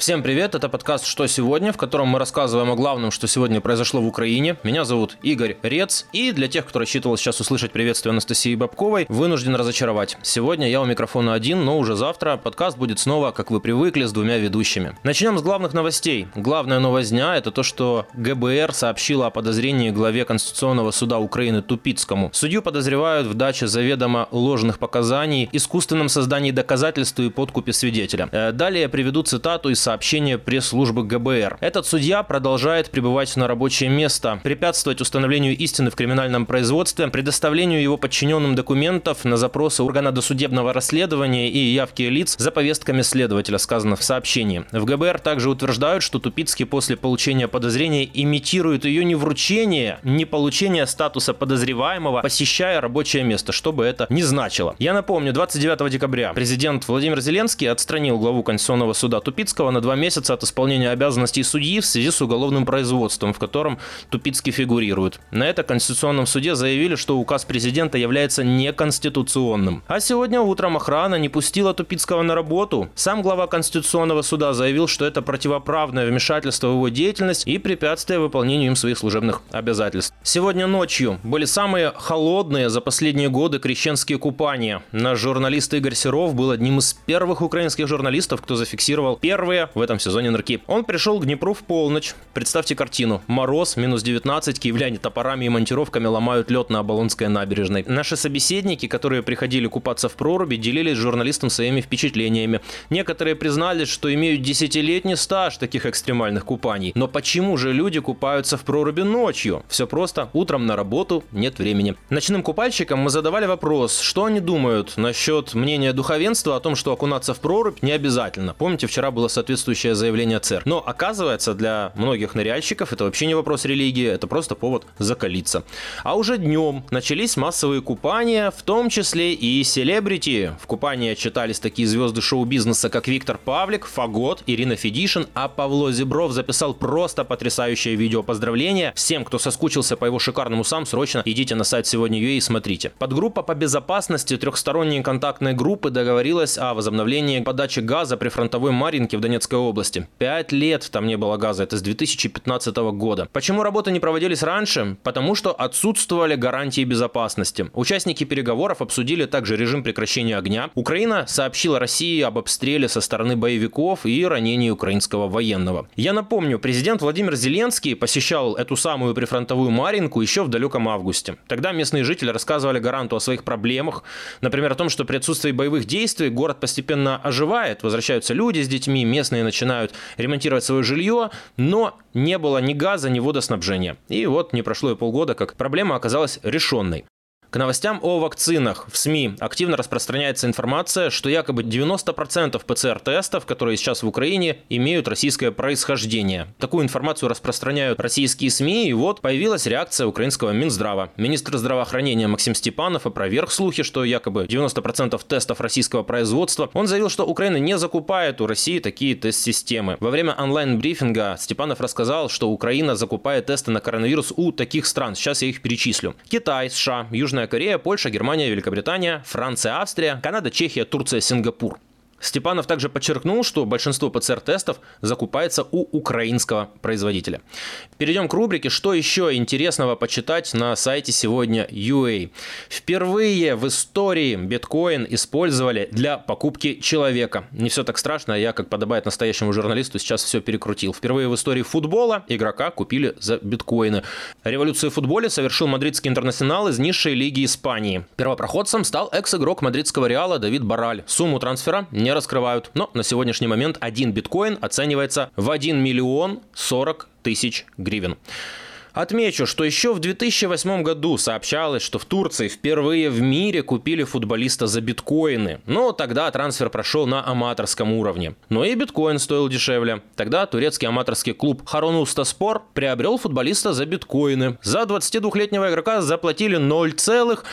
Всем привет, это подкаст «Что сегодня?», в котором мы рассказываем о главном, что сегодня произошло в Украине. Меня зовут Игорь Рец, и для тех, кто рассчитывал сейчас услышать приветствие Анастасии Бабковой, вынужден разочаровать. Сегодня я у микрофона один, но уже завтра подкаст будет снова, как вы привыкли, с двумя ведущими. Начнем с главных новостей. Главная новость дня – это то, что ГБР сообщила о подозрении главе Конституционного суда Украины Тупицкому. Судью подозревают в даче заведомо ложных показаний, искусственном создании доказательств и подкупе свидетеля. Далее я приведу цитату из сообщения пресс-службы ГБР. Этот судья продолжает пребывать на рабочее место, препятствовать установлению истины в криминальном производстве, предоставлению его подчиненным документов на запросы органа досудебного расследования и явки лиц за повестками следователя, сказано в сообщении. В ГБР также утверждают, что Тупицкий после получения подозрения имитирует ее не вручение, не получение статуса подозреваемого, посещая рабочее место, что бы это ни значило. Я напомню, 29 декабря президент Владимир Зеленский отстранил главу Конституционного суда Тупицкого на 2 месяца от исполнения обязанностей судьи в связи с уголовным производством, в котором Тупицкий фигурирует. На это в Конституционном суде заявили, что указ президента является неконституционным. А сегодня утром охрана не пустила Тупицкого на работу. Сам глава Конституционного суда заявил, что это противоправное вмешательство в его деятельность и препятствие выполнению им своих служебных обязательств. Сегодня ночью были самые холодные за последние годы крещенские купания. Наш журналист Игорь Серов был одним из первых украинских журналистов, кто зафиксировал первые в этом сезоне нырки. Он пришел к Днепру в полночь. Представьте картину. Мороз, минус 19, киевляне топорами и монтировками ломают лед на Оболонской набережной. Наши собеседники, которые приходили купаться в проруби, делились с журналистом своими впечатлениями. Некоторые признались, что имеют 10-летний стаж таких экстремальных купаний. Но почему же люди купаются в проруби ночью? Все просто. Утром на работу нет времени. Ночным купальщикам мы задавали вопрос, что они думают насчет мнения духовенства о том, что окунаться в прорубь не обязательно. Помните, вчера было соответствующее заявление ЦЕР. Но оказывается, для многих ныряльщиков это вообще не вопрос религии, это просто повод закалиться. А уже днем начались массовые купания, в том числе и селебрити. В купании отчитались такие звезды шоу-бизнеса, как Виктор Павлик, Фагот, Ирина Федишин, а Павло Зебров записал просто потрясающее видео поздравления. Всем, кто соскучился по его шикарным усам, срочно идите на сайт сегодня.ua и смотрите. Подгруппа по безопасности трехсторонней контактной группы договорилась о возобновлении подачи газа при фронтовой Марьинке в Донецкой области. 5 лет там не было газа, это с 2015 года. Почему работы не проводились раньше? Потому что отсутствовали гарантии безопасности. Участники переговоров обсудили также режим прекращения огня. Украина сообщила России об обстреле со стороны боевиков и ранении украинского военного. Я напомню, президент Владимир Зеленский посещал эту самую прифронтовую Марьинку еще в далеком августе. Тогда местные жители рассказывали гаранту о своих проблемах. Например, о том, что при отсутствии боевых действий город постепенно оживает, возвращаются люди с детьми, местные начинают ремонтировать свое жилье, но не было ни газа, ни водоснабжения. И вот не прошло и полгода, как проблема оказалась решенной. К новостям о вакцинах. В СМИ активно распространяется информация, что якобы 90% ПЦР-тестов, которые сейчас в Украине, имеют российское происхождение. Такую информацию распространяют российские СМИ, и вот появилась реакция украинского Минздрава. Министр здравоохранения Максим Степанов опроверг слухи, что якобы 90% тестов российского производства. Он заявил, что Украина не закупает у России такие тест-системы. Во время онлайн-брифинга Степанов рассказал, что Украина закупает тесты на коронавирус у таких стран. Сейчас я их перечислю. Китай, США, Южная Корея, Польша, Германия, Великобритания, Франция, Австрия, Канада, Чехия, Турция, Сингапур. Степанов также подчеркнул, что большинство ПЦР-тестов закупается у украинского производителя. Перейдем к рубрике «Что еще интересного почитать» на сайте сегодня.ua. Впервые в истории биткоин использовали для покупки человека. Не все так страшно, я, как подобает настоящему журналисту, сейчас все перекрутил. Впервые в истории футбола игрока купили за биткоины. Революцию в футболе совершил мадридский интернационал из низшей лиги Испании. Первопроходцем стал экс-игрок мадридского Реала Давид Бараль. Сумму трансфера не раскрывают, но на сегодняшний момент один биткоин оценивается в 1 миллион 40 тысяч гривен. Отмечу, что еще в 2008 году сообщалось, что в Турции впервые в мире купили футболиста за биткоины. Но тогда трансфер прошел на аматорском уровне. Но и биткоин стоил дешевле. Тогда турецкий аматорский клуб Харонуста-Спор приобрел футболиста за биткоины. За 22-летнего игрока заплатили 0,5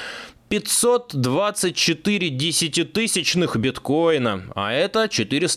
524 десятитысячных биткоина, а это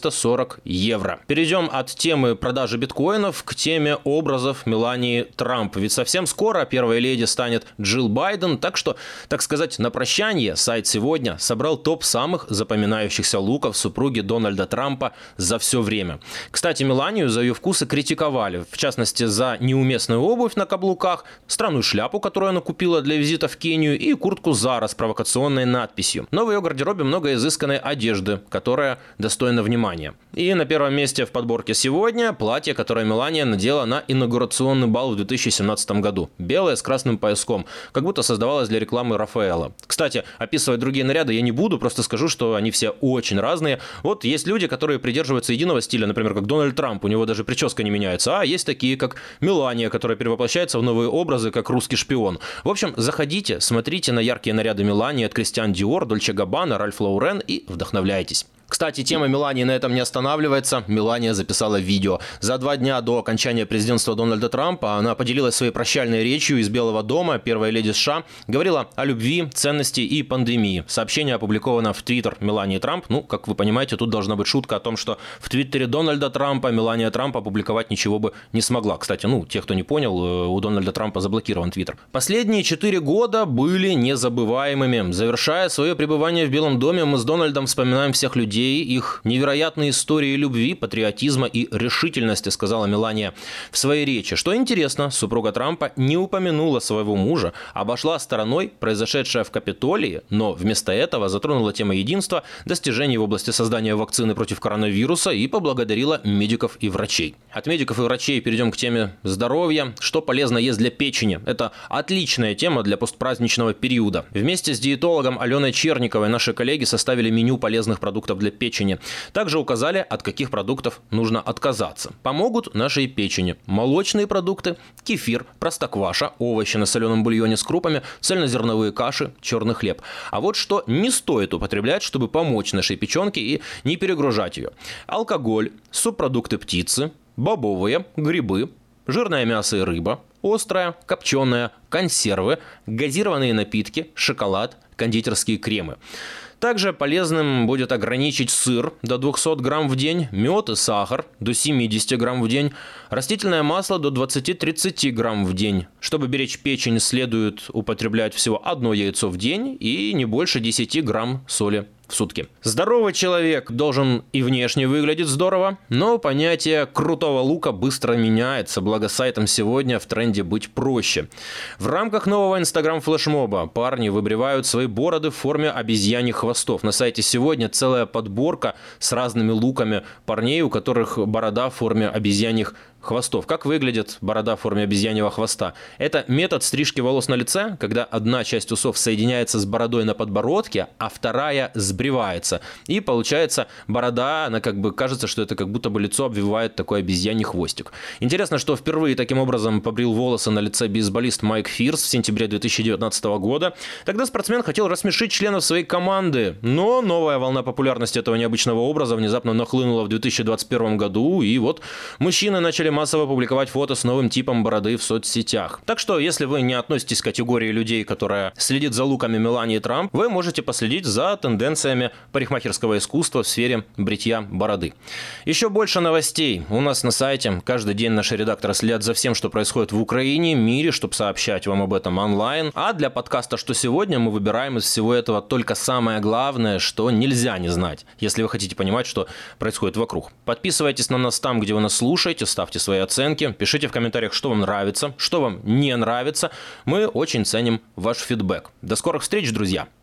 440 евро. Перейдем от темы продажи биткоинов к теме образов Мелании Трамп. Ведь совсем скоро первой леди станет Джилл Байден, так что, так сказать, на прощание сайт «Сегодня» собрал топ самых запоминающихся луков супруги Дональда Трампа за все время. Кстати, Меланию за ее вкусы критиковали, в частности, за неуместную обувь на каблуках, странную шляпу, которую она купила для визита в Кению, и куртку Zara с провокационной надписью. Но в ее гардеробе много изысканной одежды, которая достойна внимания. И на первом месте в подборке сегодня платье, которое Мелания надела на инаугурационный бал в 2017 году. Белое с красным пояском, как будто создавалось для рекламы Рафаэла. Кстати, описывать другие наряды я не буду, просто скажу, что они все очень разные. Вот есть люди, которые придерживаются единого стиля, например, как Дональд Трамп, у него даже прическа не меняется, а есть такие, как Мелания, которая перевоплощается в новые образы, как русский шпион. В общем, заходите, смотрите на яркие наряды Мелании от Кристиан Диор, Дольче Габбана, Ральф Лаурен и вдохновляйтесь. Кстати, тема Мелании на этом не останавливается. Мелания записала видео. За 2 дня до окончания президентства Дональда Трампа она поделилась своей прощальной речью из Белого дома. Первая леди США говорила о любви, ценности и пандемии. Сообщение опубликовано в Твиттер Мелании Трамп. Ну, как вы понимаете, тут должна быть шутка о том, что в Твиттере Дональда Трампа Мелания Трамп опубликовать ничего бы не смогла. Кстати, те, кто не понял, у Дональда Трампа заблокирован Твиттер. Последние 4 года были незабываемыми. Завершая свое пребывание в Белом доме, мы с Дональдом вспоминаем всех людей, их невероятные истории любви, патриотизма и решительности, сказала Мелания в своей речи. Что интересно, супруга Трампа не упомянула своего мужа, обошла стороной произошедшее в Капитолии, но вместо этого затронула тему единства, достижений в области создания вакцины против коронавируса и поблагодарила медиков и врачей. От медиков и врачей перейдем к теме здоровья. Что полезно есть для печени? Это отличная тема для постпраздничного периода. Вместе с диетологом Аленой Черниковой наши коллеги составили меню полезных продуктов для печени. Также указали, от каких продуктов нужно отказаться. Помогут нашей печени молочные продукты, кефир, простокваша, овощи на соленом бульоне с крупами, цельнозерновые каши, черный хлеб. А вот что не стоит употреблять, чтобы помочь нашей печенке и не перегружать ее. Алкоголь, субпродукты птицы, бобовые, грибы, жирное мясо и рыба, острое, копченое, консервы, газированные напитки, шоколад, кондитерские кремы. Также полезным будет ограничить сыр до 200 грамм в день, мед и сахар до 70 грамм в день, растительное масло до 20-30 грамм в день. Чтобы беречь печень, следует употреблять всего 1 яйцо в день и не больше 10 грамм соли в сутки. Здоровый человек должен и внешне выглядеть здорово, но понятие крутого лука быстро меняется, благо сайтом «Сегодня» в тренде быть проще. В рамках нового инстаграм-флешмоба парни выбривают свои бороды в форме обезьяньих хвостов. На сайте «Сегодня» целая подборка с разными луками парней, у которых борода в форме обезьяньих хвостов. Как выглядит борода в форме обезьяньего хвоста? Это метод стрижки волос на лице, когда одна часть усов соединяется с бородой на подбородке, а вторая сбривается. И получается борода, она кажется, что это как будто бы лицо обвивает такой обезьяний хвостик. Интересно, что впервые таким образом побрил волосы на лице бейсболист Майк Фирс в сентябре 2019 года. Тогда спортсмен хотел рассмешить членов своей команды, но новая волна популярности этого необычного образа внезапно нахлынула в 2021 году, и вот мужчины начали массово публиковать фото с новым типом бороды в соцсетях. Так что, если вы не относитесь к категории людей, которая следит за луками Мелании Трамп, вы можете последить за тенденциями парикмахерского искусства в сфере бритья бороды. Еще больше новостей у нас на сайте. Каждый день наши редакторы следят за всем, что происходит в Украине, мире, чтобы сообщать вам об этом онлайн. А для подкаста «Что сегодня» мы выбираем из всего этого только самое главное, что нельзя не знать, если вы хотите понимать, что происходит вокруг. Подписывайтесь на нас там, где вы нас слушаете, ставьте свои оценки, пишите в комментариях, что вам нравится, что вам не нравится. Мы очень ценим ваш фидбэк. До скорых встреч, друзья!